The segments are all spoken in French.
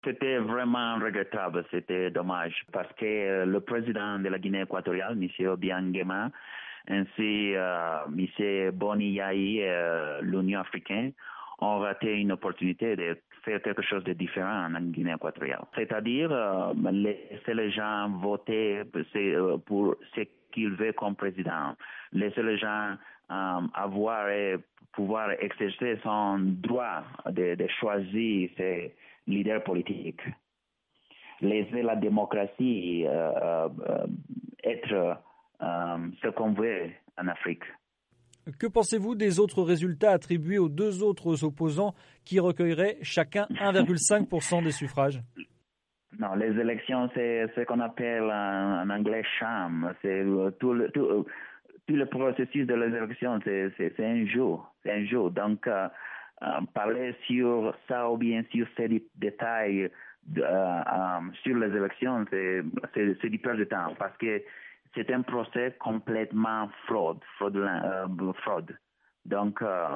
C'était vraiment regrettable, c'était dommage, parce que le président de la Guinée équatoriale, M. Obiang Nguema, ainsi M. Boni Yayi et l'Union africaine ont raté une opportunité de faire quelque chose de différent en Guinée équatoriale. C'est-à-dire laisser les gens voter pour ce qu'ils veulent comme président, laisser les gens avoir et pouvoir exercer son droit de choisir ses leaders politiques. Laisser la démocratie être ce qu'on veut en Afrique. Que pensez-vous des autres résultats attribués aux deux autres opposants qui recueilleraient chacun 1,5% des suffrages? Non, les élections, c'est ce qu'on appelle en anglais sham. C'est tout le processus de les élections, c'est un jeu. C'est un jeu. Donc, parler sur ça ou bien sur ces détails sur les élections, c'est du perte de temps parce que c'est un procès complètement fraude. Donc,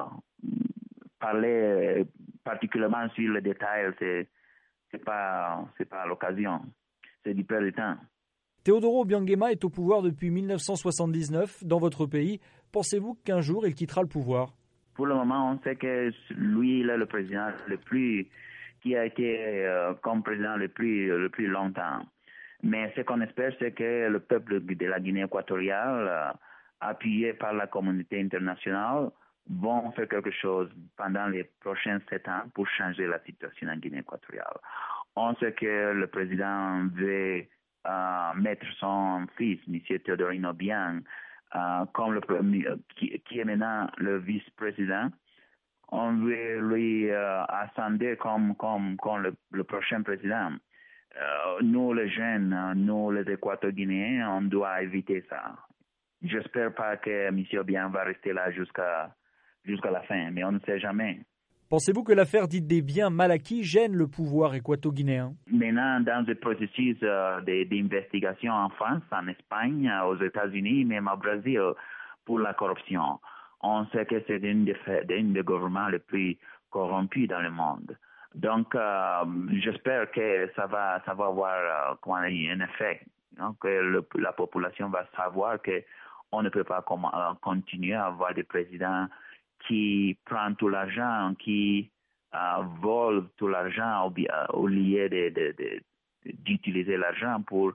parler particulièrement sur les détails, c'est pas l'occasion. C'est du perte de temps. Teodoro Obiang Nguema est au pouvoir depuis 1979 dans votre pays. Pensez-vous qu'un jour il quittera le pouvoir? Pour le moment, on sait que lui, il est le président qui a été comme président le plus longtemps. Mais ce qu'on espère, c'est que le peuple de la Guinée équatoriale, appuyé par la communauté internationale, vont faire quelque chose pendant les prochains 7 ans pour changer la situation en Guinée équatoriale. On sait que le président veut mettre son fils, M. Teodoro Obiang, comme qui est maintenant le vice-président. On veut lui ascender comme le prochain président. Nous, les jeunes, nous, les Équato-Guinéens, on doit éviter ça. J'espère pas que M. Obiang va rester là jusqu'à la fin, mais on ne sait jamais. Pensez-vous que l'affaire dite des biens mal acquis gêne le pouvoir équato-guinéen? Maintenant, dans le processus d'investigation en France, en Espagne, aux États-Unis, même au Brésil, pour la corruption, on sait que c'est une des gouvernements les plus corrompus dans le monde. Donc, j'espère que ça va avoir un effet, hein, que la population va savoir que on ne peut pas continuer à avoir des présidents qui prennent tout l'argent, qui volent tout l'argent au lieu d'utiliser l'argent pour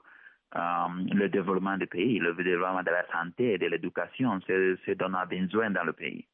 le développement du pays, le développement de la santé et de l'éducation, c'est ce dont on a besoin dans le pays.